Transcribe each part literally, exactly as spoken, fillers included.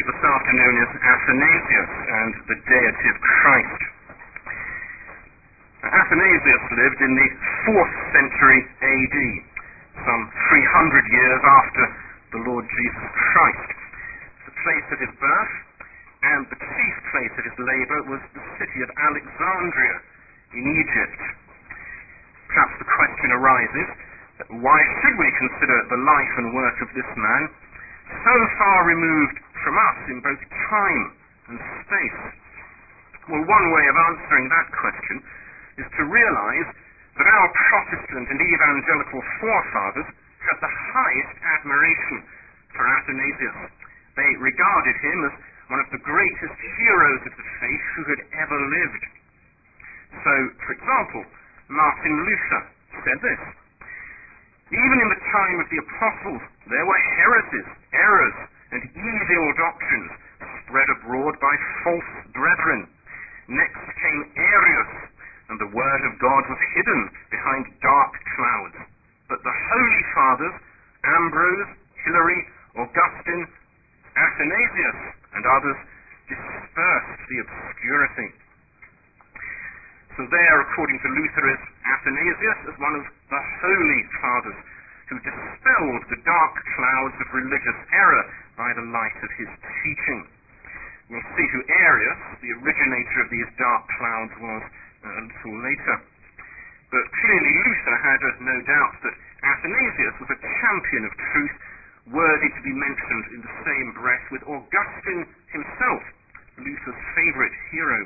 this afternoon is Athanasius and the deity of Christ. Athanasius lived in the fourth century A D, some three hundred years after the Lord Jesus Christ. The place of his birth and the chief place of his labour was the city of Alexandria in Egypt. Perhaps the question arises, why should we consider the life and work of this man so far removed from us in both time and space? Well, one way of answering that question is to realise that our Protestant and evangelical forefathers had the highest admiration for Athanasius. They regarded him as one of the greatest heroes of the faith who had ever lived. So, for example, Martin Luther said this: "Even in the time of the apostles there were heresies, errors, and evil doctrines spread abroad by false brethren. Next came Arius, and the word of God was hidden behind dark clouds. But the holy fathers, Ambrose, Hilary, Augustine, Athanasius, and others, dispersed the obscurity." So there, according to Luther, is Athanasius as one of the holy fathers who dispelled the dark clouds of religious error by the light of his teaching. We'll see who Arius, the originator of these dark clouds, was a little later. But clearly Luther had uh, no doubt that Athanasius was a champion of truth, worthy to be mentioned in the same breath with Augustine himself, Luther's favourite hero.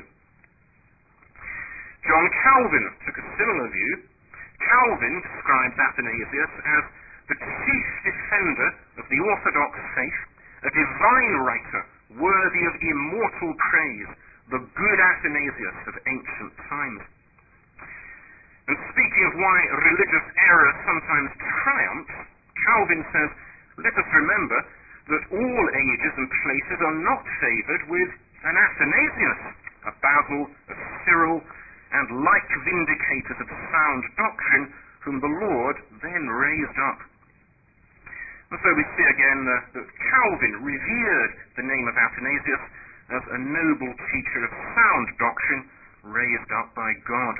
John Calvin took a similar view. Calvin describes Athanasius as the chief defender of the Orthodox faith, a divine writer worthy of immortal praise, the good Athanasius of ancient times. And speaking of why religious error sometimes triumphs, Calvin says, "Let us remember that all ages and places are not favoured with an Athanasius, a Basil, a Cyril, and like vindicators of sound doctrine, whom the Lord then raised up." And so we see again uh, that Calvin revered the name of Athanasius as a noble teacher of sound doctrine raised up by God.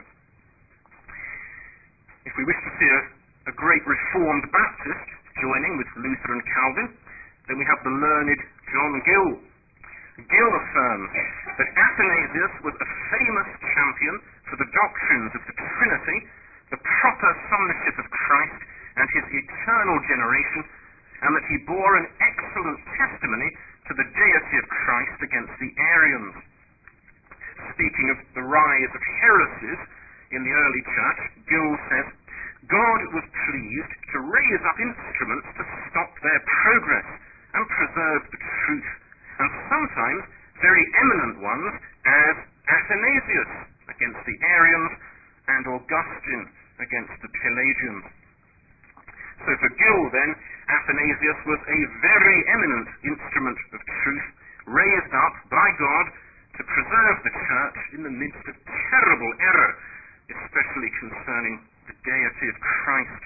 If we wish to see a, a great Reformed Baptist joining with Luther and Calvin, then we have the learned John Gill. Gill affirms that Athanasius was a famous champion for the doctrines of the Trinity, the proper sonship of Christ, and his eternal generation, and that he bore an excellent testimony to the deity of Christ against the Arians. Speaking of the rise of heresies in the early church, Gill says, "God was pleased to raise up instruments to stop their progress and preserve the truth, and sometimes very eminent ones as Athanasius against the Arians and Augustine against the Pelagians." So for Gill then, Athanasius was a very eminent instrument of truth, raised up by God to preserve the church in the midst of terrible error, especially concerning the deity of Christ.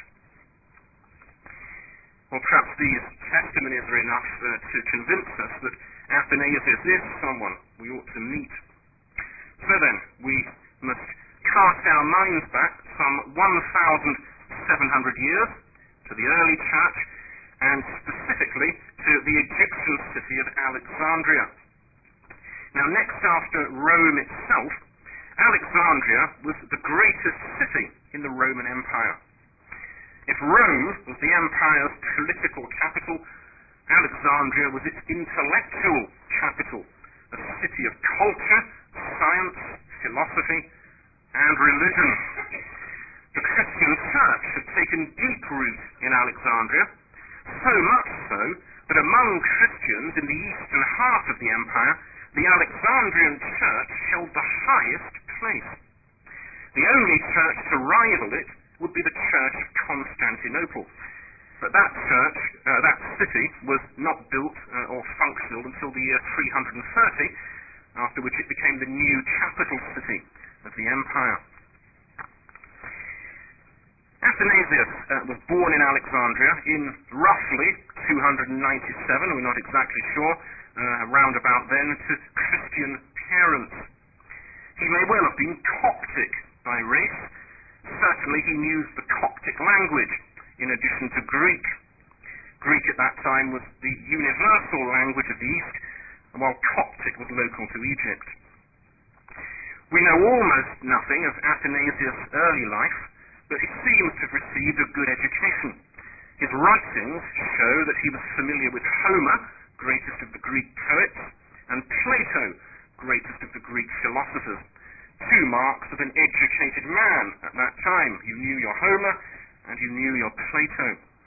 Well, perhaps these testimonies are enough uh, to convince us that Athanasius is someone we ought to meet. So then, we must cast our minds back some one thousand seven hundred years to the early church, and specifically to the Egyptian city of Alexandria. Now, next after Rome itself, Alexandria was the greatest city in the Roman Empire. If Rome was the empire's political capital, Alexandria was its intellectual capital, a city of culture, science, philosophy, and religion. The Christian church had taken deep root in Alexandria, so much so that among Christians in the eastern half of the empire, the Alexandrian church held the highest place. The only church to rival it would be the Church of Constantinople. But that church, uh, that city, was not built uh, or functional until the year three hundred thirty, after which it became the new capital city of the empire. Athanasius uh, was born in Alexandria in roughly two hundred ninety-seven, we're not exactly sure, uh, round about then, to Christian parents. He may well have been Coptic by race. Certainly he knew the Coptic language in addition to Greek. Greek at that time was the universal language of the East, while Coptic was local to Egypt. We know almost nothing of Athanasius' early life, but he seems to have received a good education. His writings show that he was familiar with Homer, greatest of the Greek poets, and Plato, greatest of the Greek philosophers. Two marks of an educated man at that time. You knew your Homer, and you knew your Plato.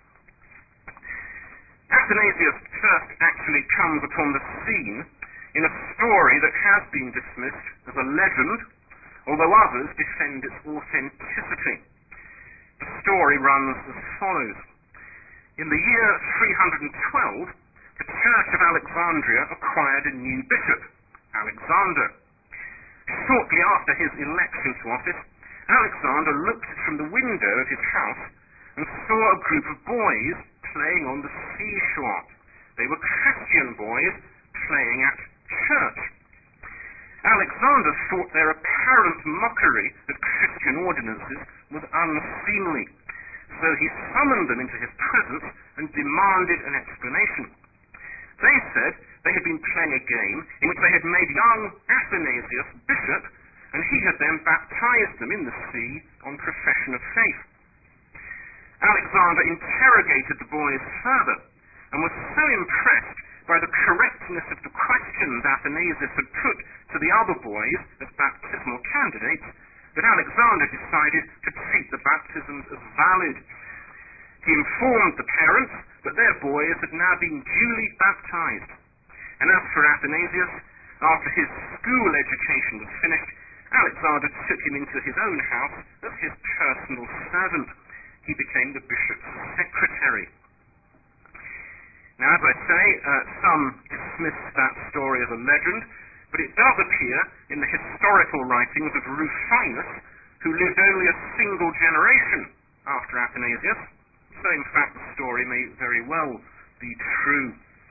Athanasius first actually comes upon the scene in a story that has been dismissed as a legend, although others defend its authenticity. The story runs as follows. In the year three hundred twelve, the Church of Alexandria acquired a new bishop, Alexander. Shortly after his election to office, Alexander looked from the window of his house and saw a group of boys playing on the seashore. They were Christian boys playing at church. Alexander thought their apparent mockery of Christian ordinances was unseemly, so he summoned them into his presence and demanded an explanation. They said they had been playing a game in which they had made young Athanasius bishop, and he had then baptized them in the sea on profession of faith. Alexander interrogated the boys further and was so impressed by the correctness of the questions Athanasius had put to the other boys as baptismal candidates that Alexander decided to treat the baptisms as valid. He informed the parents that their boys had now been duly baptized. And as for Athanasius, after his school education was finished, Alexander took him into his own house as his personal servant. He became the bishop's secretary. Now, as I say, uh, some dismiss that story as a legend, but it does appear in the historical writings of Rufinus, who lived only a single generation after Athanasius. So, in fact, the story may very well be true.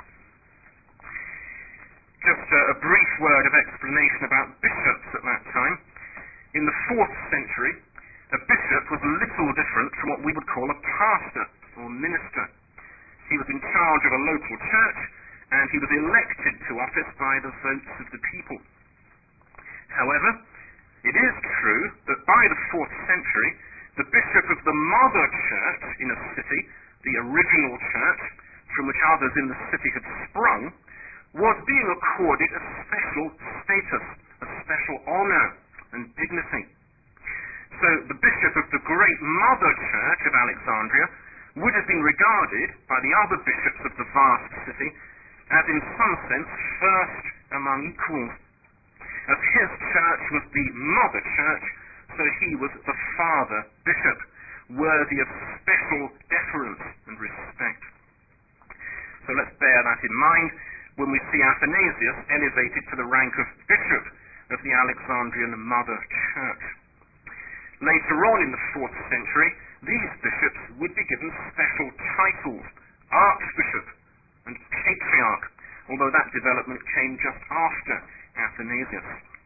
Just a, a brief word of explanation about bishops at that time. In the fourth century, a bishop was little different from what we would call a pastor or minister. He was in charge of a local church, and he was elected to office by the votes of the people. However, it is true that by the fourth century, the bishop of the mother church in a city, the original church, from which others in the city had sprung, was being accorded a special status, a special honor and dignity. So the bishop of the great mother church of Alexandria would have been regarded by the other bishops of the vast city as in some sense first among equals. As his church was the mother church, so he was the father bishop, worthy of special deference and respect. So let's bear that in mind when we see Athanasius elevated to the rank of bishop of the Alexandrian mother church. Later on in the fourth century, these bishops would be given special titles, archbishop and patriarch, although that development came just after Athanasius.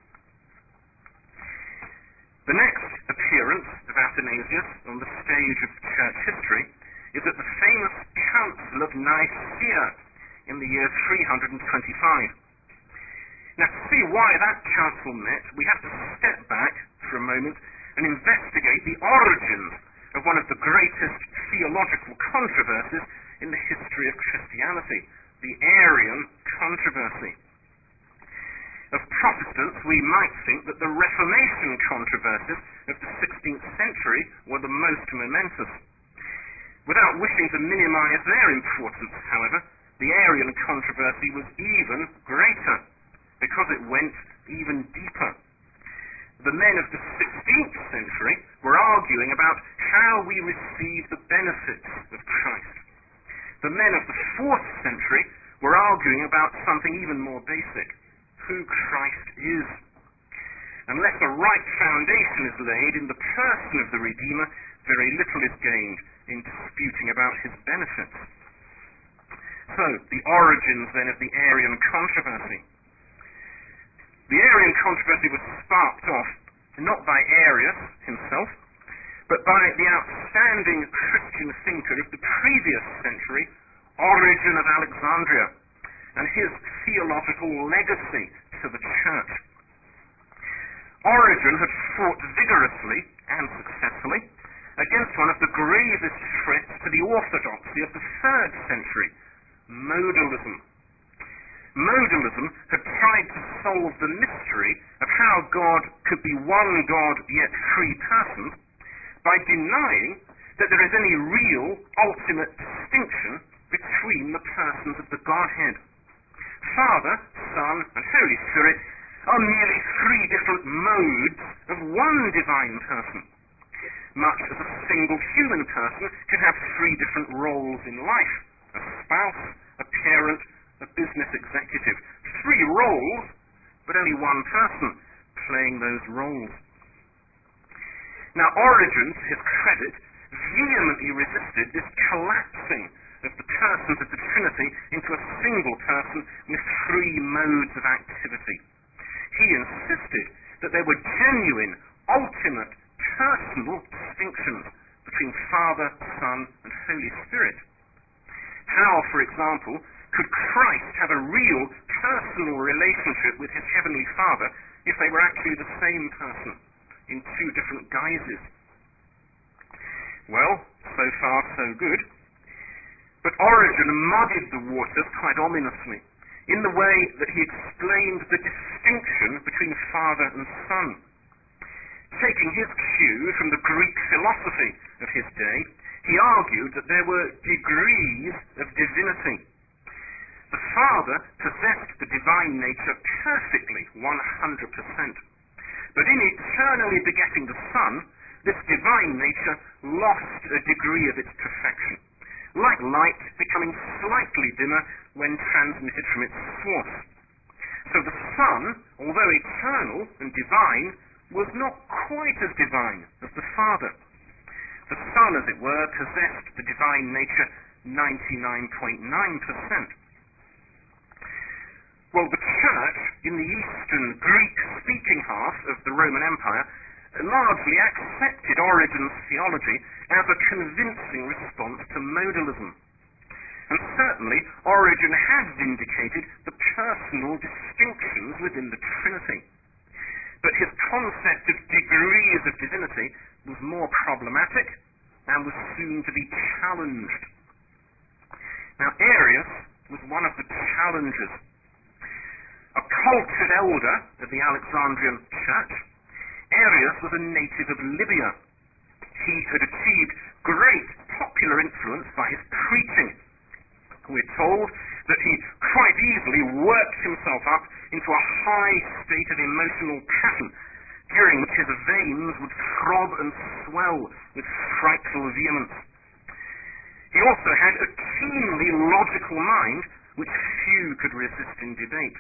The next appearance of Athanasius on the stage of church history is at the famous Council of Nicaea in the year three hundred twenty-five. Now, to see why that council met, we have to step back for a moment and investigate the origins of one of the greatest theological controversies in the history of Christianity, the Arian controversy. As Protestants, we might think that the Reformation controversies of the sixteenth century were the most momentous. Without wishing to minimize their importance, however, the Arian controversy was even greater, because it went even deeper. The men of the sixteenth century were arguing about how we receive the benefits of Christ. The men of the fourth century were arguing about something even more basic, who Christ is. Unless a right foundation is laid in the person of the Redeemer, very little is gained in disputing about his benefits. So, the origins then of the Arian controversy. The Arian controversy was sparked off not by Arius himself, but by the outstanding Christian thinker of the previous century, Origen of Alexandria, and his theological legacy to the church. Origen had fought vigorously and successfully against one of the gravest threats to the orthodoxy of the third century, modalism. Modalism had tried to solve the mystery of how God could be one God yet three persons by denying that there is any real ultimate distinction between the persons of the Godhead. Father, Son, and Holy Spirit are merely three different modes of one divine person, much as a single human person can have three different roles in life: a spouse, a parent, a business executive. Three roles, but only one person playing those roles. Now, Origen, to his credit, vehemently resisted this collapsing of the persons of the Trinity into a single person with three modes of activity. He insisted that there were genuine, ultimate, personal distinctions between Father, Son, and Holy Spirit. How, for example, could Christ have a real personal relationship with his Heavenly Father if they were actually the same person in two different guises? Well, so far so good. But Origen muddied the waters quite ominously in the way that he explained the distinction between Father and Son. Taking his cue from the Greek philosophy of his day, he argued that there were degrees of divinity. The Father possessed the divine nature perfectly, one hundred percent. But in eternally begetting the Son, this divine nature lost a degree of its perfection, like light becoming slightly dimmer when transmitted from its source. So the Son, although eternal and divine, was not quite as divine as the Father. The Son, as it were, possessed the divine nature ninety-nine point nine percent. Well, the Church in the Eastern Greek-speaking half of the Roman Empire largely accepted Origen's theology as a convincing response to modalism. And certainly, Origen had vindicated the personal distinctions within the Trinity. But his concept of degrees of divinity was more problematic and was soon to be challenged. Now, Arius was one of the challengers. A cultured elder of the Alexandrian Church, Arius was a native of Libya. He had achieved great popular influence by his preaching. We're told that he quite easily worked himself up into a high state of emotional passion, during which his veins would throb and swell with frightful vehemence. He also had a keenly logical mind which few could resist in debate.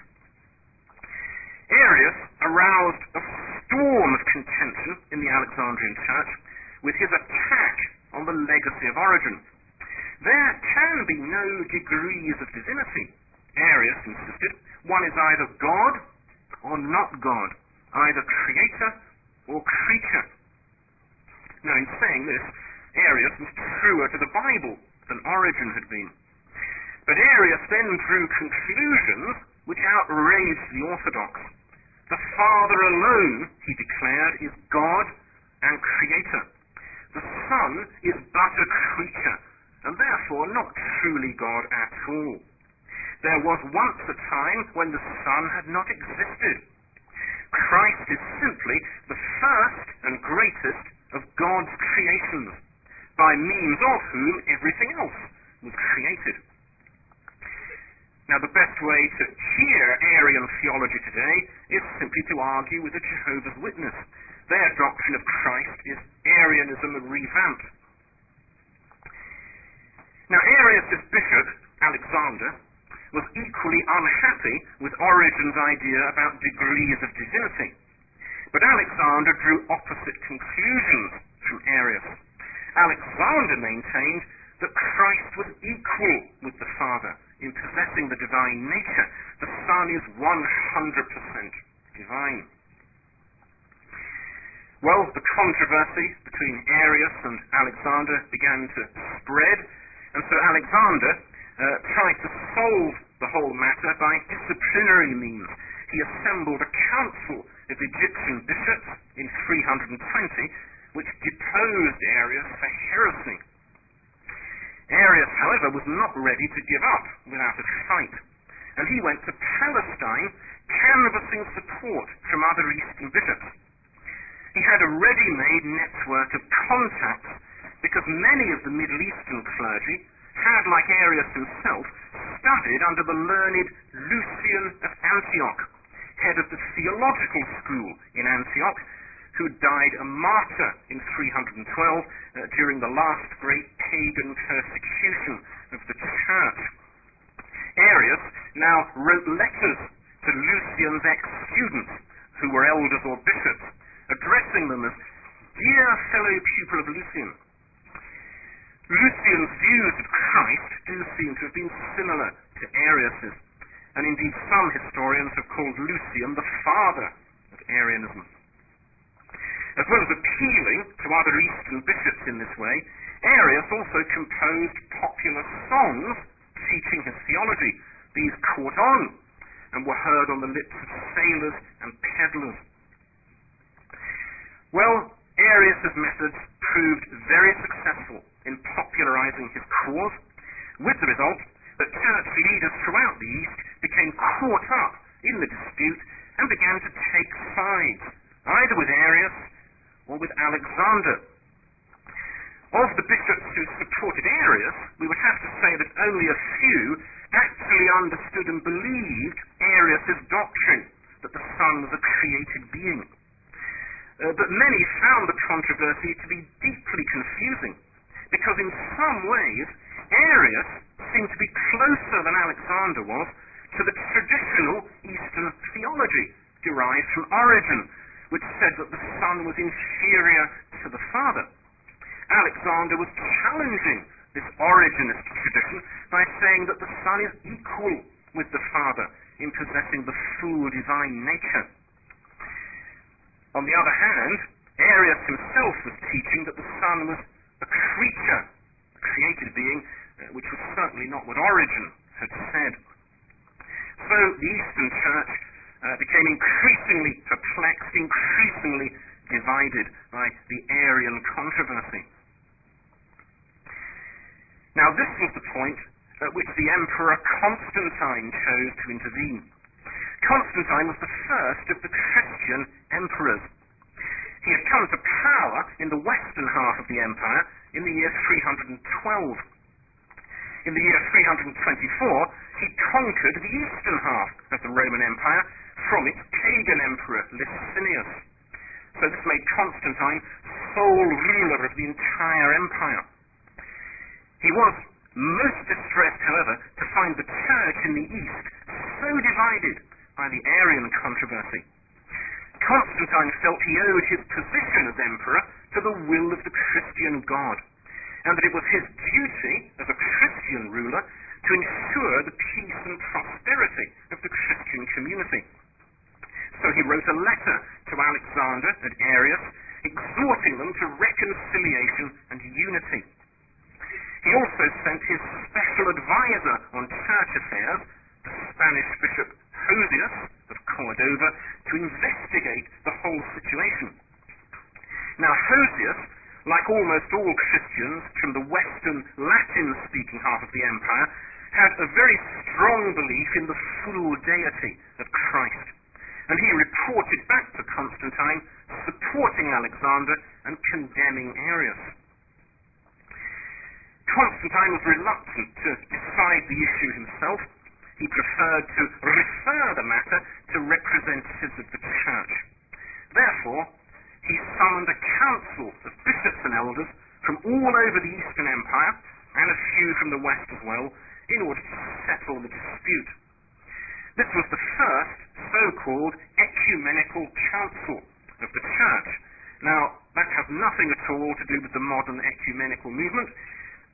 Arius aroused a storm of contention in the Alexandrian Church with his attack on the legacy of Origen. There can be no degrees of divinity, Arius insisted. One is either God or not God, either creator or creature. Now, in saying this, Arius was truer to the Bible than Origen had been. But Arius then drew conclusions which outraged the Orthodox. The Father alone, he declared, is God and creator. The Son is but a creature, and therefore not truly God at all. There was once a time when the Son had not existed. Christ is simply the first and greatest of God's creations, by means of whom everything else was created. Now, the best way to hear Arian theology today is simply to argue with the Jehovah's Witness. Their doctrine of Christ is Arianism revamped. Now, Arius' bishop, Alexander, was equally unhappy with Origen's idea about degrees of divinity. But Alexander drew opposite conclusions from Arius. Alexander maintained that Christ was equal with the Father in possessing the divine nature. The Son is one hundred percent divine. Well, the controversy between Arius and Alexander began to spread, and so Alexander uh, tried to solve the whole matter by disciplinary means. He assembled a council of Egyptian bishops in three hundred twenty, which deposed Arius for heresy. Arius, however, was not ready to give up without a fight, and he went to Palestine canvassing support from other Eastern bishops. He had a ready-made network of contacts because many of the Middle Eastern clergy had, like Arius himself, studied under the learned Lucian of Antioch, head of the theological school in Antioch, who died a martyr in three hundred twelve uh, during the last great pagan persecution of the church. Arius now wrote letters to Lucian's ex-students, who were elders or bishops, addressing them as dear fellow pupil of Lucian. Lucian's views of Christ do seem to have been similar to Arius's, and indeed some historians have called Lucian the father of Arianism. As well as appealing to other Eastern bishops in this way, Arius also composed popular songs teaching his theology. These caught on and were heard on the lips of sailors and peddlers. Well, Arius's methods proved very successful in popularizing his cause, with the result that church leaders throughout the East became caught up in the dispute and began to take sides, either with Arius or with Alexander. Of the bishops who supported Arius, we would have to say that only a few actually understood and believed Arius's doctrine that the Son was a created being. Uh, but many found the controversy to be deeply confusing, because in some ways Arius seemed to be closer than Alexander was to the traditional Eastern theology derived from Origen, which said that the Son was inferior to the Father. Alexander was challenging this Origenist tradition by saying that the Son is equal with the Father in possessing the full divine nature. On the other hand, Arius himself was teaching that the Son was a creature, a created being, uh, which was certainly not what Origen had said. So the Eastern Church uh, became increasingly perplexed, increasingly divided by the Arian controversy. Now this was the point at which the Emperor Constantine chose to intervene. Constantine was the first of the Christian emperors. He had come to power in the western half of the empire in the year three hundred twelve. In the year three hundred twenty-four, he conquered the eastern half of the Roman Empire from its pagan emperor, Licinius. So this made Constantine sole ruler of the entire empire. He was most distressed, however, to find the church in the east so divided by the Arian controversy. Constantine felt he owed his position as emperor to the will of the Christian God, and that it was his duty as a Christian ruler to ensure the peace and prosperity of the Christian community. So he wrote a letter to Alexander and Arius, exhorting them to reconciliation and unity. He also sent his special advisor on church affairs, the Spanish bishop Hosius of Cordova, to investigate the whole situation. Now Hosius, like almost all Christians from the western Latin-speaking half of the empire, had a very strong belief in the full deity of Christ, and he reported back to Constantine, supporting Alexander and condemning Arius. Constantine was reluctant to decide the issue himself. He preferred to refer the matter to representatives of the church. Therefore, he summoned a council of bishops and elders from all over the Eastern Empire, and a few from the West as well, in order to settle the dispute. This was the first so-called ecumenical council of the church. Now, that has nothing at all to do with the modern ecumenical movement.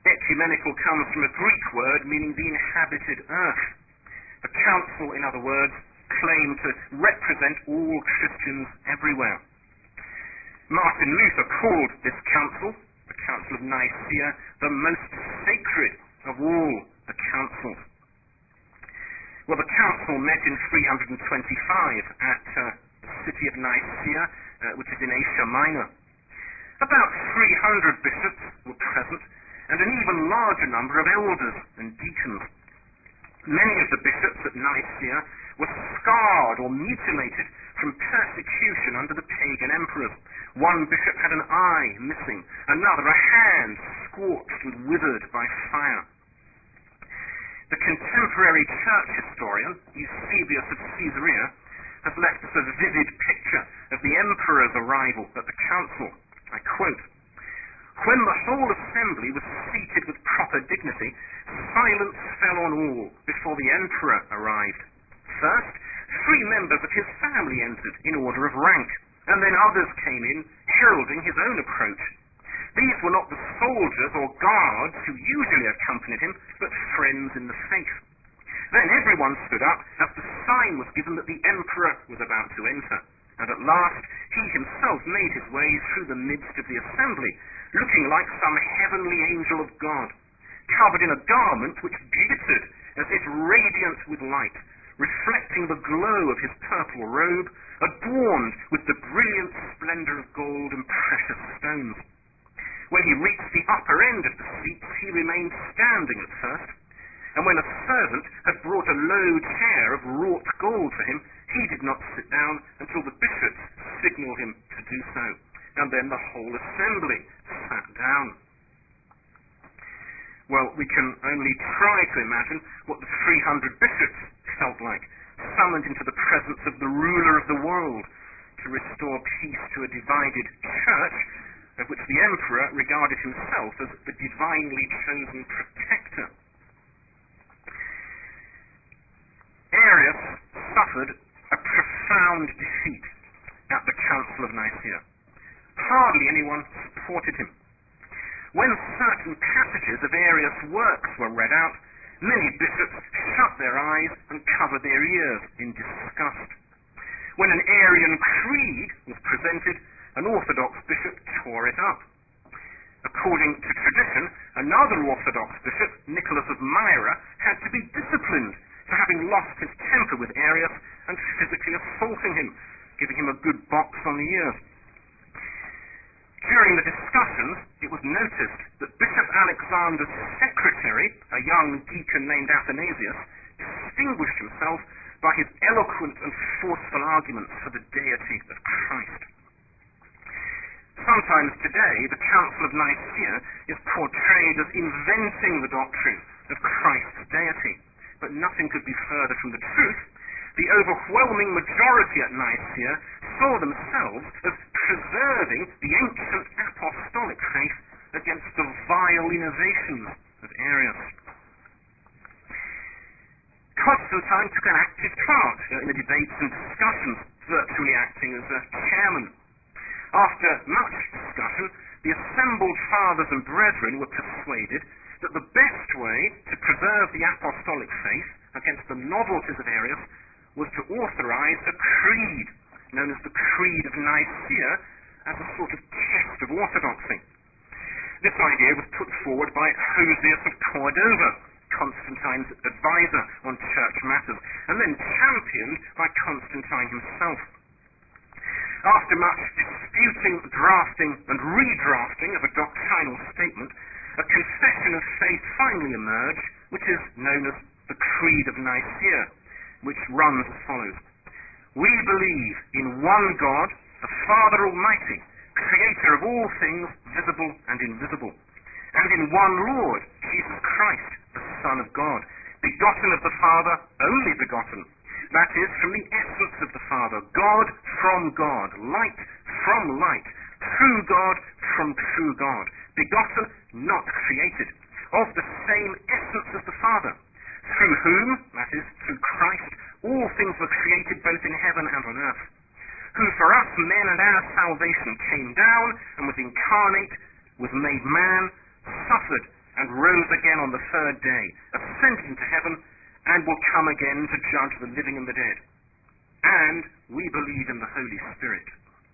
Ecumenical comes from a Greek word meaning the inhabited earth. The council, in other words, claimed to represent all Christians everywhere. Martin Luther called this council, the Council of Nicaea, the most sacred of all the councils. Well, the council met in three twenty-five at uh, the city of Nicaea, uh, which is in Asia Minor. About three hundred bishops were present, and an even larger number of elders and deacons. Many of the bishops at Nicaea were scarred or mutilated from persecution under the pagan emperors. One bishop had an eye missing, another a hand scorched and withered by fire. The contemporary church historian, Eusebius of Caesarea, has left us a vivid picture of the emperor's arrival at the council. I quote, "When the whole assembly was seated with proper dignity, silence fell on all before the emperor arrived. First, three members of his family entered in order of rank, and then others came in, heralding his own approach. These were not the soldiers or guards who usually accompanied him, but friends in the faith. Then everyone stood up as the sign was given that the emperor was about to enter, and at last he himself made his way through the midst of the assembly, looking like some heavenly angel of God, covered in a garment which glittered as if radiant with light, reflecting the glow of his purple robe, adorned with the brilliant splendor of gold and precious stones. When he reached the upper end of the seats, he remained standing at first, and when a servant had brought a low chair of wrought gold for him, he did not sit down until the bishops signaled him to do so, and then the whole assembly sat down." Well, we can only try to imagine what the three hundred bishops felt like, summoned into the presence of the ruler of the world to restore peace to a divided church, of which the emperor regarded himself as the divinely chosen protector. Arius suffered a profound defeat at the Council of Nicaea. Hardly anyone supported him. When certain passages of Arius' works were read out, many bishops shut their eyes and covered their ears in disgust. When an Arian creed was presented, an Orthodox bishop tore it up. According to tradition, another Orthodox bishop, Nicholas of Myra, had to be disciplined for having lost his temper with Arius and physically assaulting him, giving him a good box on the ears. During the discussions, it was noticed that Bishop Alexander's secretary, a young deacon named Athanasius, distinguished himself by his eloquent and forceful arguments for the deity of Christ. Sometimes today, the Council of Nicaea is portrayed as inventing the doctrine of Christ's deity, but nothing could be further from the truth. The overwhelming majority at Nicaea saw themselves as preserving the ancient apostolic faith against the vile innovations of Arius. Constantine took an active part in the debates and discussions, virtually acting as a chairman. After much discussion, the assembled fathers and brethren were persuaded that the best way to preserve the apostolic faith against the novelties of Arius was to authorize a creed, known as the Creed of Nicaea, as a sort of test of orthodoxy. This idea was put forward by Hosius of Cordova, Constantine's advisor on church matters, and then championed by Constantine himself. After much disputing, drafting, and redrafting of a doctrinal statement, a confession of faith finally emerged, which is known as the Creed of Nicaea, which runs as follows. "We believe in one God, the Father Almighty, creator of all things visible and invisible, and in one Lord, Jesus Christ, the Son of God, begotten of the Father, only begotten, that is, from the essence of the Father, God from God, light from light, true God from true God, begotten, not created, of the same essence as the Father, through whom, that is, through Christ, all things were created both in heaven and on earth, who for us men and our salvation came down and was incarnate, was made man, suffered, and rose again on the third day, ascended into heaven, and will come again to judge the living and the dead. And we believe in the Holy Spirit.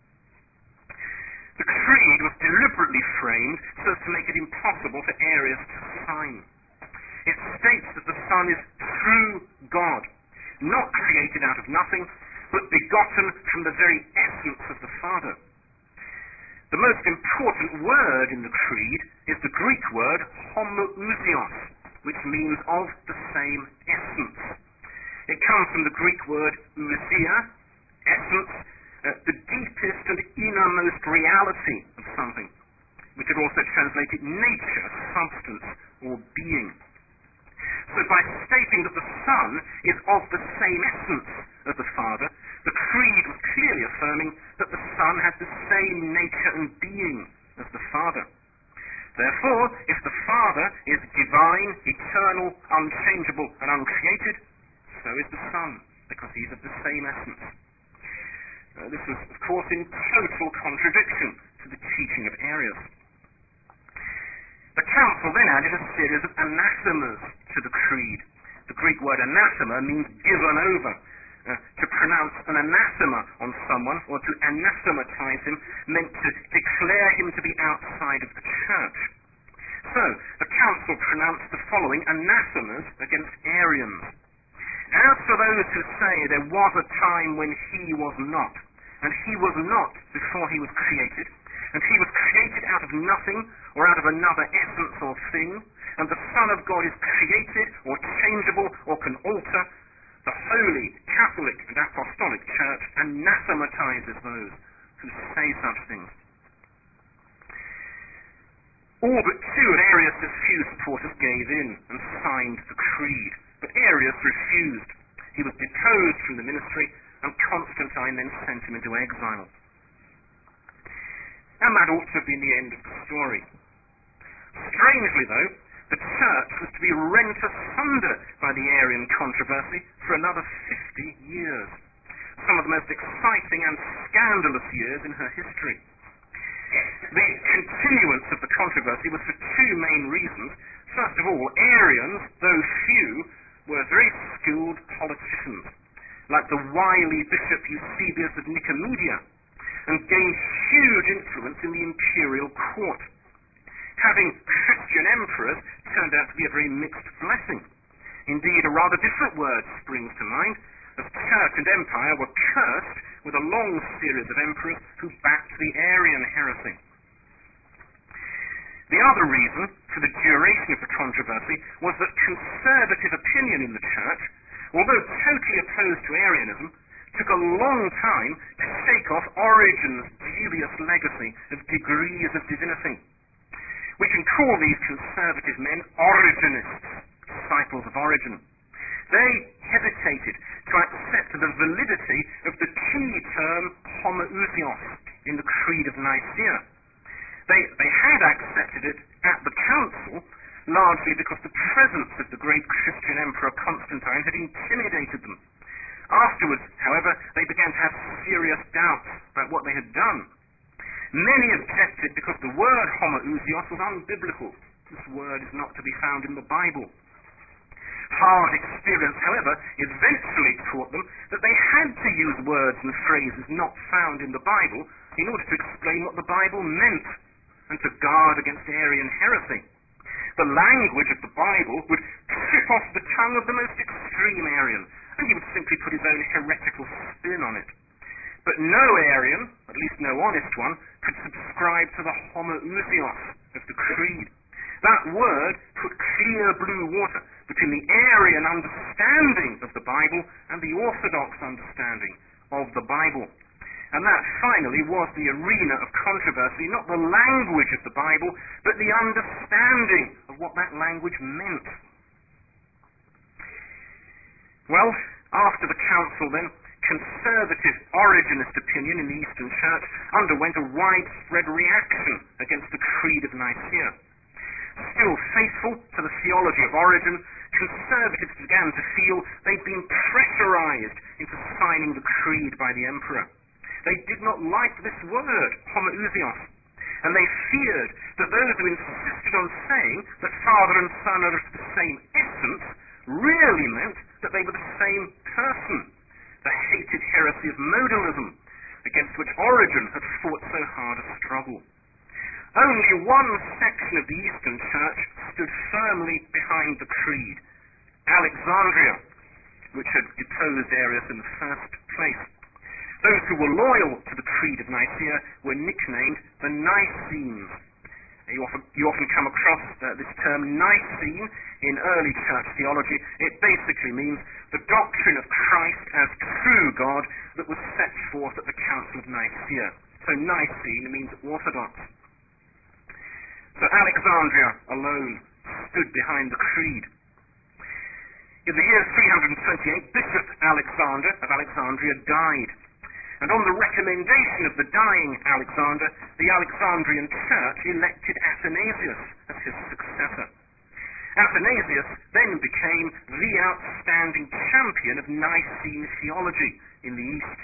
The creed was deliberately framed so as to make it impossible for Arius to sign. It states that the Son is true God, not created out of nothing, but begotten from the very essence of the Father. The most important word in the creed is the Greek word homoousios, which means of the same essence. It comes from the Greek word ousia, essence, uh, the deepest and innermost reality of something. We could also translate it nature, substance, or being. So by stating that the Son is of the same essence as the Father, the creed was clearly affirming that the Son had the same nature and being as the Father. Therefore, if the Father is divine, eternal, unchangeable, and uncreated, so is the Son, because he is of the same essence. Uh, this was, of course, in total contradiction to the teaching of Arius. The council then added a series of anathemas to the creed. The Greek word anathema means given over. Uh, to pronounce an anathema on someone, or to anathematize him, meant to declare him to be outside of the church. So, the council pronounced the following anathemas against Arians. As for those who say there was a time when he was not, and he was not before he was created, and he was created out of nothing, or out of another essence or thing, and the Son of God is created, or changeable, or can alter, the Holy, Catholic, and Apostolic Church anathematizes those who say such things. All but two of Arius' few supporters gave in and signed the creed, but Arius refused. He was deposed from the ministry, and Constantine then sent him into exile. And that ought to have been the end of the story. Strangely, though, the church was to be rent asunder by the Arian controversy for another fifty years. Some of the most exciting and scandalous years in her history. The continuance of the controversy was for two main reasons. First of all, Arians, though few, were very skilled politicians, like the wily Bishop Eusebius of Nicomedia, and gained huge influence in the imperial court. Having Christian emperors turned out to be a very mixed blessing. Indeed, a rather different word springs to mind, as church and empire were cursed with a long series of emperors who backed the Arian heresy. The other reason for the duration of the controversy was that conservative opinion in the church, although totally opposed to Arianism, took a long time to shake off Origen's dubious legacy of degrees of divinity. We can call these conservative men Origenists, disciples of Origen. They hesitated to accept the validity of the key term homoousios in the Creed of Nicaea. They, they had accepted it at the council, largely because the presence of the great Christian emperor Constantine had intimidated them. Afterwards, however, they began to have serious doubts about what they had done. Many objected because the word homoousios was unbiblical. This word is not to be found in the Bible. Hard experience, however, eventually taught them that they had to use words and phrases not found in the Bible in order to explain what the Bible meant and to guard against Arian heresy. The language of the Bible would trip off the tongue of the most extreme Arian, and he would simply put his own heretical spin on it. But no Arian, at least no honest one, could subscribe to the homoousios of the creed. That word put clear blue water between the Arian understanding of the Bible and the Orthodox understanding of the Bible. And that finally was the arena of controversy, not the language of the Bible, but the understanding of what that language meant. Well, after the council then, conservative Origenist opinion in the Eastern Church underwent a widespread reaction against the Creed of Nicaea. Still faithful to the theology of Origen, conservatives began to feel they'd been pressurized into signing the creed by the emperor. They did not like this word, homoousios. And they feared that those who insisted on saying that Father and Son are of the same essence really meant that they were the same person, the hated heresy of modalism, against which Origen had fought so hard a struggle. Only one section of the Eastern Church stood firmly behind the creed, Alexandria, which had deposed Arius in the first place. Those who were loyal to the Creed of Nicaea were nicknamed the Nicenes. You often, you often come across uh, this term Nicene in early church theology. It basically means the doctrine of Christ as true God that was set forth at the Council of Nicaea. So Nicene means orthodox. So Alexandria alone stood behind the creed. In the year three hundred twenty-eight, Bishop Alexander of Alexandria died. And on the recommendation of the dying Alexander, the Alexandrian Church elected Athanasius as his successor. Athanasius then became the outstanding champion of Nicene theology in the East.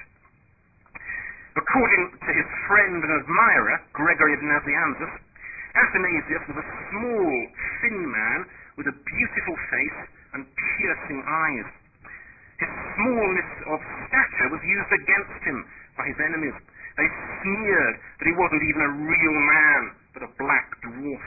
According to his friend and admirer, Gregory of Nazianzus, Athanasius was a small, thin man with a beautiful face and piercing eyes. His smallness of stature was used against him by his enemies. They sneered that he wasn't even a real man, but a black dwarf.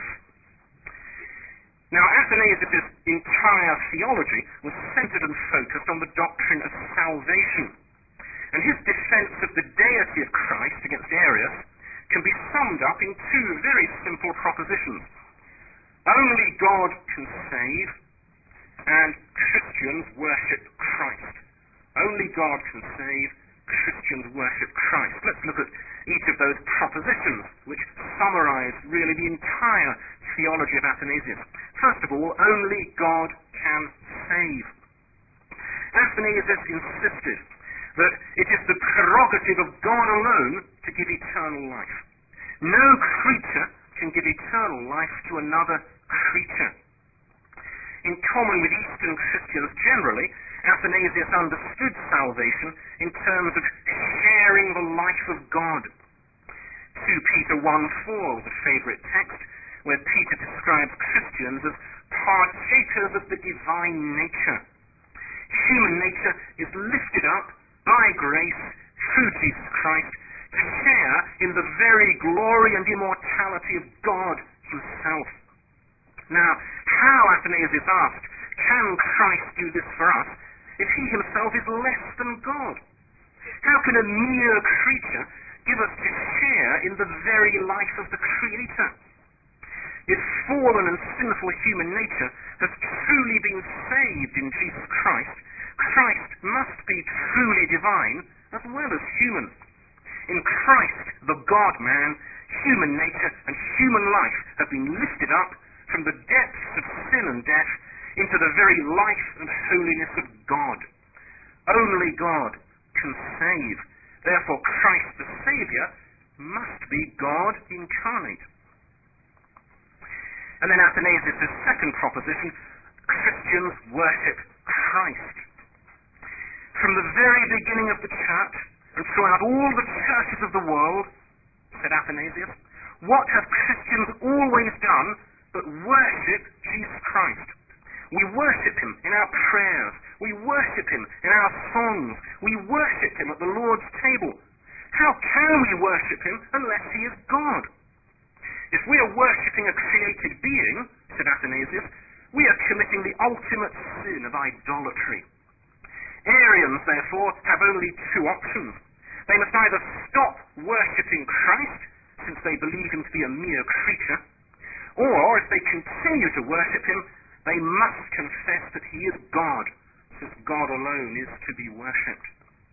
Now, Athanasius' entire theology was centered and focused on the doctrine of salvation. And his defense of the deity of Christ against Arius can be summed up in two very simple propositions. Only God can save, and Christians worship Christ. Only God can save, Christians worship Christ. Let's look at each of those propositions, which summarize really the entire theology of Athanasius. First of all, only God can save. Athanasius insisted that it is the prerogative of God alone to give eternal life. No creature can give eternal life to another creature. In common with Eastern Christians generally, Athanasius understood salvation in terms of sharing the life of God. Second Peter one four was a favourite text, where Peter describes Christians as partakers of the divine nature. Human nature is lifted up by grace through Jesus Christ to share in the very glory and immortality of God himself. Now, how, Athanasius asked, can Christ do this for us if he himself is less than God? How can a mere creature give us to share in the very life of the Creator? If fallen and sinful human nature has truly been saved in Jesus Christ, Christ must be truly divine as well as human. In Christ, the God-man, human nature and human life have been lifted up from the depths of sin and death into the very life and holiness of God. Only God can save. Therefore, Christ the Saviour must be God incarnate. And then Athanasius' second proposition, Christians worship Christ. From the very beginning of the church, and throughout all the churches of the world, said Athanasius, what have Christians always done but worship Jesus Christ? We worship him in our prayers. We worship him in our songs. We worship him at the Lord's table. How can we worship him unless he is God? If we are worshipping a created being, said Athanasius, we are committing the ultimate sin of idolatry. Arians, therefore, have only two options. They must either stop worshipping Christ, since they believe him to be a mere creature, or if they continue to worship him, they must confess that he is God, since God alone is to be worshipped.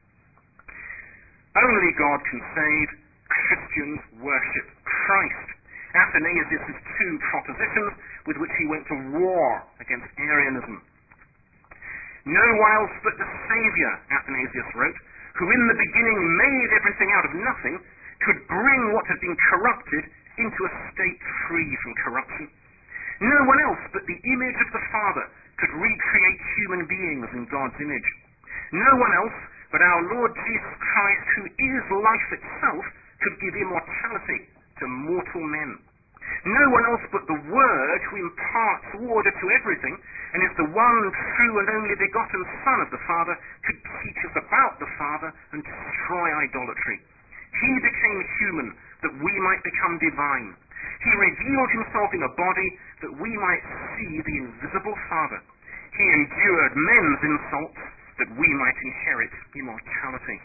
Only God can save. Christians worship Christ. Athanasius' two propositions with which he went to war against Arianism. No one else but the Saviour, Athanasius wrote, who in the beginning made everything out of nothing, could bring what had been corrupted into a state free from corruption. No one else but the image of the Father could recreate human beings in God's image. No one else but our Lord Jesus Christ, who is life itself, could give immortality to mortal men. No one else but the Word, who imparts order to everything, and is the one true and only begotten Son of the Father, could teach us about the Father and destroy idolatry. He became human that we might become divine. He revealed himself in a body that we might see the invisible Father. He endured men's insults that we might inherit immortality.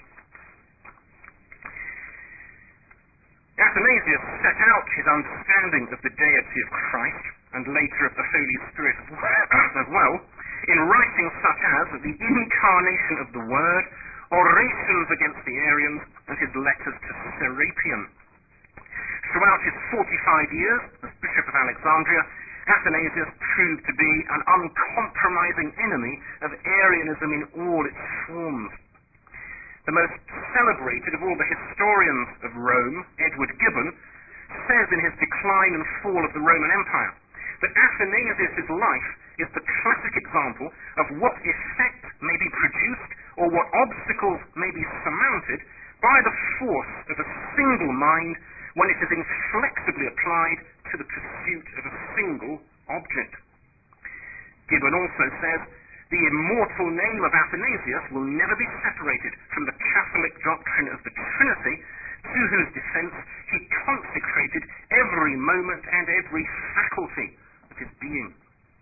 Athanasius set out his understanding of the deity of Christ, and later of the Holy Spirit as well, in writings such as The Incarnation of the Word, Orations against the Arians, and his letters to Serapion. Throughout his forty-five years as Bishop of Alexandria, Athanasius proved to be an uncompromising enemy of Arianism in all its forms. The most celebrated of all the historians of Rome, Edward Gibbon, says in his Decline and Fall of the Roman Empire that Athanasius' life is the classic example of what effect may be produced or what obstacles may be surmounted by the force of a single mind when it is inflexibly applied to the pursuit of a single object. Gibbon also says, the immortal name of Athanasius will never be separated from the Catholic doctrine of the Trinity, to whose defense he consecrated every moment and every faculty of his being.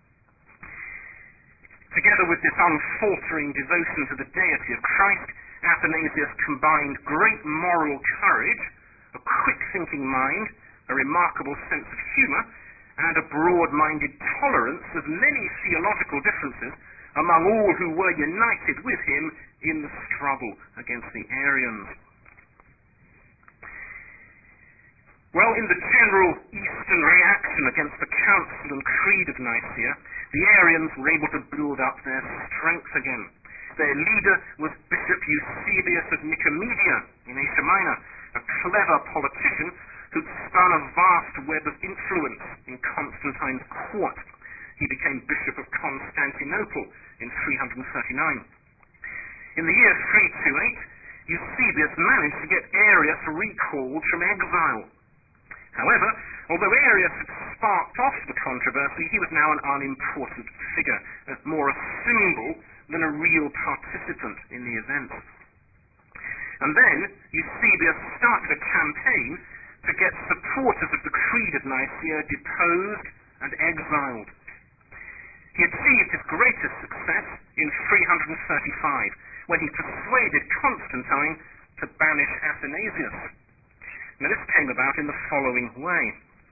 Together with this unfaltering devotion to the deity of Christ, Athanasius combined great moral courage, a quick-thinking mind, a remarkable sense of humour, and a broad-minded tolerance of many theological differences among all who were united with him in the struggle against the Arians. Well, in the general Eastern reaction against the Council and Creed of Nicaea, the Arians were able to build up their strength again. Their leader was Bishop Eusebius of Nicomedia in Asia Minor, a clever politician who'd spun a vast web of influence in Constantine's court. He became Bishop of Constantinople in three thirty-nine. In the year three twenty-eight, Eusebius managed to get Arius recalled from exile. However, although Arius had sparked off the controversy, he was now an unimportant figure, more a symbol than a real participant in the event. And then Eusebius started a campaign to get supporters of the Creed of Nicaea deposed and exiled. He achieved his greatest success in three thirty-five, when he persuaded Constantine to banish Athanasius. Now this came about in the following way.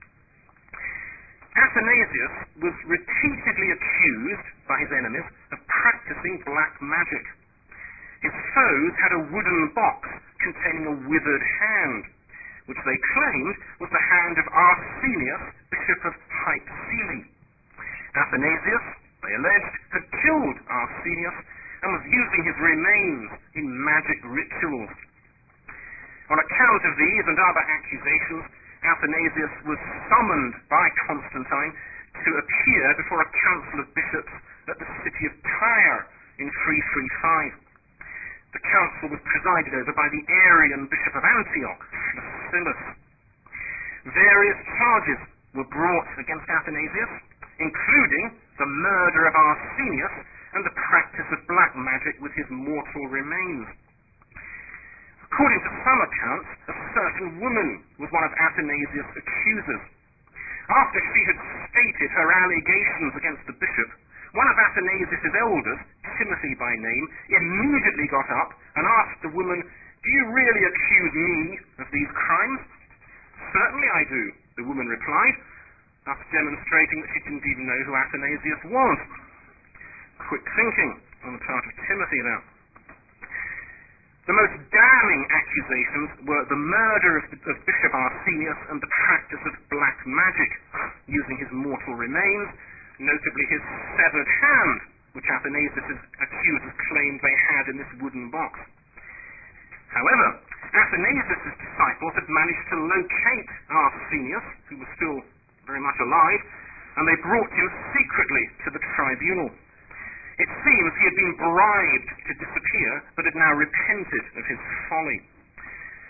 Athanasius was repeatedly accused by his enemies of practicing black magic. His foes had a wooden box containing a withered hand, which they claimed was the hand of Arsenius, Bishop of Hypsele. Athanasius, they alleged, had killed Arsenius and was using his remains in magic rituals. On account of these and other accusations, Athanasius was summoned by Constantine to appear before a council of bishops at the city of Tyre in three thirty-five. The council was presided over by the Arian Bishop of Antioch, Phlacillus. Various charges were brought against Athanasius, including the murder of Arsenius and the practice of black magic with his mortal remains. According to some accounts, a certain woman was one of Athanasius' accusers. After she had stated her allegations against the bishop, one of Athanasius' elders, Timothy by name, immediately got up and asked the woman, "Do you really accuse me of these crimes?" "Certainly I do," the woman replied, thus demonstrating that she didn't even know who Athanasius was. Quick thinking on the part of Timothy there. The most damning accusations were the murder of, the, of Bishop Arsenius and the practice of black magic, using his mortal remains, notably his severed hand, which Athanasius' accusers claimed they had in this wooden box. However, Athanasius' disciples had managed to locate Arsenius, who was still very much alive, and they brought him secretly to the tribunal. It seems he had been bribed to disappear, but had now repented of his folly.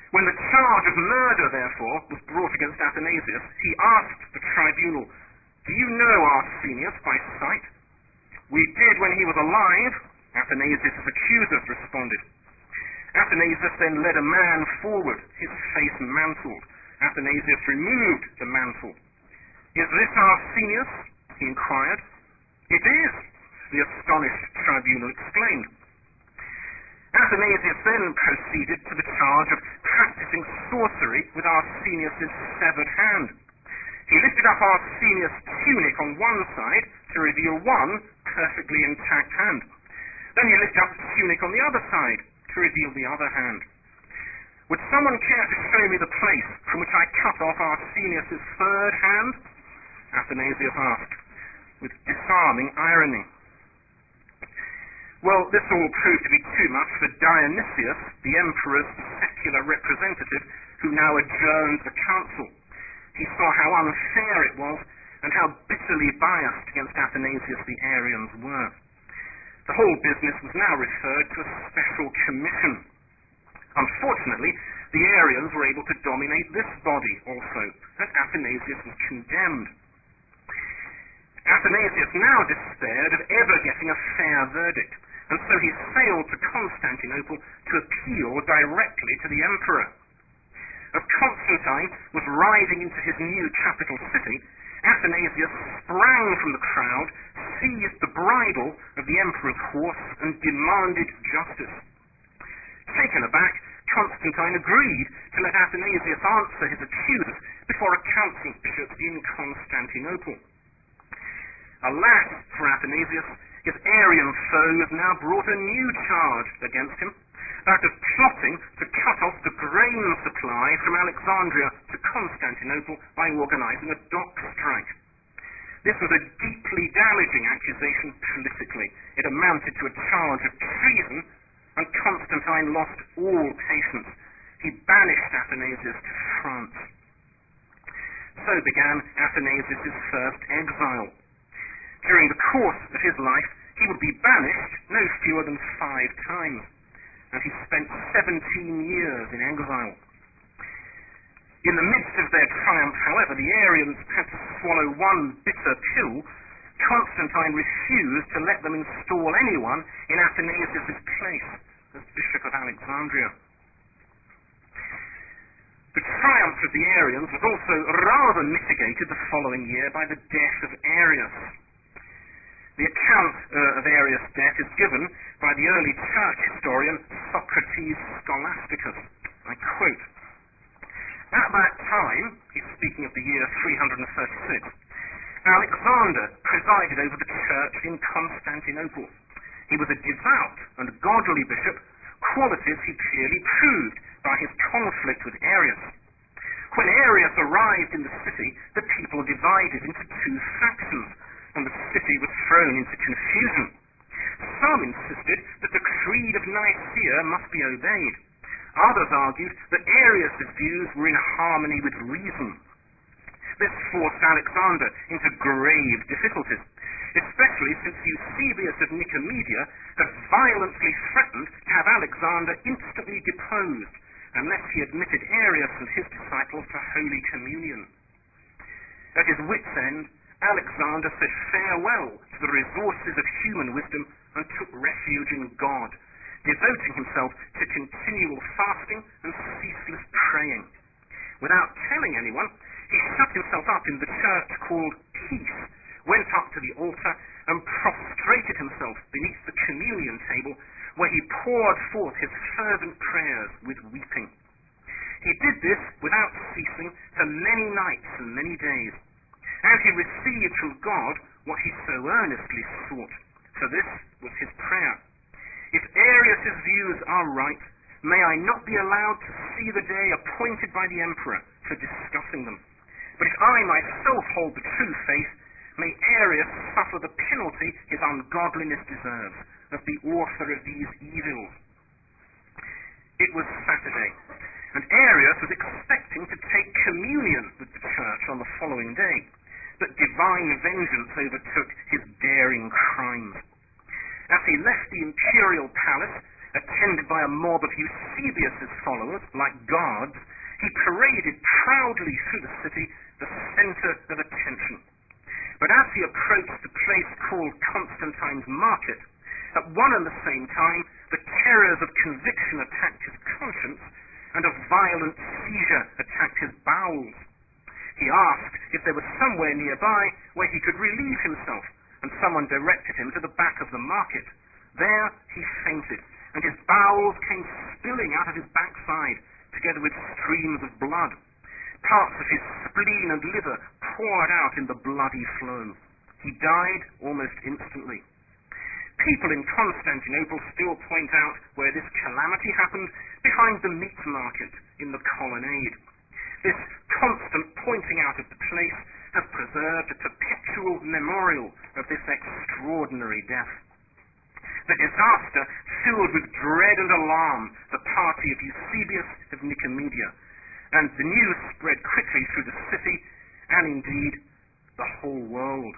When the charge of murder, therefore, was brought against Athanasius, he asked the tribunal, "Do you know Arsenius by sight?" "We did when he was alive," Athanasius' accusers responded. Athanasius then led a man forward, his face mantled. Athanasius removed the mantle. "Is this Arsenius?" he inquired. "It is," the astonished tribunal exclaimed. Athanasius then proceeded to the charge of practicing sorcery with Arsenius' severed hand. He lifted up Arsenius' tunic on one side to reveal one perfectly intact hand. Then he lifted up the tunic on the other side to reveal the other hand. "Would someone care to show me the place from which I cut off Arsenius' third hand?" Athanasius asked, with disarming irony. Well, this all proved to be too much for Dionysius, the emperor's secular representative, who now adjourned the council. He saw how unfair it was, and how bitterly biased against Athanasius the Arians were. The whole business was now referred to a special commission. Unfortunately, the Arians were able to dominate this body also, and Athanasius was condemned. Athanasius now despaired of ever getting a fair verdict, and so he sailed to Constantinople to appeal directly to the emperor. As Constantine was riding into his new capital city, Athanasius sprang from the crowd, seized the bridle of the emperor's horse, and demanded justice. Taken aback, Constantine agreed to let Athanasius answer his accusers before a council of bishops in Constantinople. Alas for Athanasius, his Arian foes now brought a new charge against him, that of plotting to cut off the grain supply from Alexandria to Constantinople by organizing a dock strike. This was a deeply damaging accusation politically. It amounted to a charge of treason, and Constantine lost all patience. He banished Athanasius to France. So began Athanasius' first exile. During the course of his life, he would be banished no fewer than five times, and he spent seventeen years in exile. In the midst of their triumph, however, the Arians had to swallow one bitter pill. Constantine refused to let them install anyone in Athanasius' place as Bishop of Alexandria. The triumph of the Arians was also rather mitigated the following year by the death of Arius. The account uh, of Arius' death is given by the early church historian Socrates Scholasticus. I quote, "At that time," he's speaking of the year three hundred thirty-six, "Alexander presided over the church in Constantinople. He was a devout and godly bishop, qualities he clearly proved by his conflict with Arius. When Arius arrived in the city, the people divided into two factions, and the city was thrown into confusion. Some insisted that the Creed of Nicaea must be obeyed. Others argued that Arius' views were in harmony with reason. This forced Alexander into grave difficulties, especially since Eusebius of Nicomedia had violently threatened to have Alexander instantly deposed unless he admitted Arius and his disciples to Holy Communion. At his wit's end, Alexander said farewell to the resources of human wisdom and took refuge in God, devoting himself to continual fasting and ceaseless praying. Without telling anyone, he shut himself up in the church called Peace, went up to the altar, and prostrated himself beneath the communion table, where he poured forth his fervent prayers with weeping. He did this without ceasing for many nights and many days, and he received from God what he so earnestly sought. For this was his prayer: if Arius' views are right, may I not be allowed to see the day appointed by the emperor for discussing them. But if I myself hold the true faith, may Arius suffer the penalty his ungodliness deserves, as the author of these evils." It was Saturday, and Arius was expecting to take communion with the church on the following day, but divine vengeance overtook his daring crimes. As he left the imperial palace, attended by a mob of Eusebius's followers, like guards, he paraded proudly through the city, the centre of attention. But as he approached the place called Constantine's Market, at one and the same time, the terrors of conviction attacked his conscience, and a violent seizure attacked his bowels. He asked if there was somewhere nearby where he could relieve himself, and someone directed him to the back of the market. There he fainted, and his bowels came spilling out of his backside, together with streams of blood. Parts of his spleen and liver poured out in the bloody flow. He died almost instantly. People in Constantinople still point out where this calamity happened, behind the meat market in the colonnade. This constant pointing out of the place has preserved a perpetual memorial of this extraordinary death. The disaster filled with dread and alarm the party of Eusebius of Nicomedia, and the news spread quickly through the city and indeed the whole world.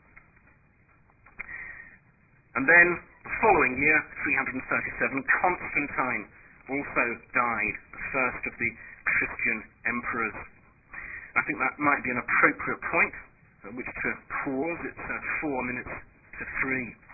And then, the following year, three hundred thirty-seven, Constantine also died, the first of the Christian emperors. I think that might be an appropriate point at which to pause. It's uh, four minutes to three.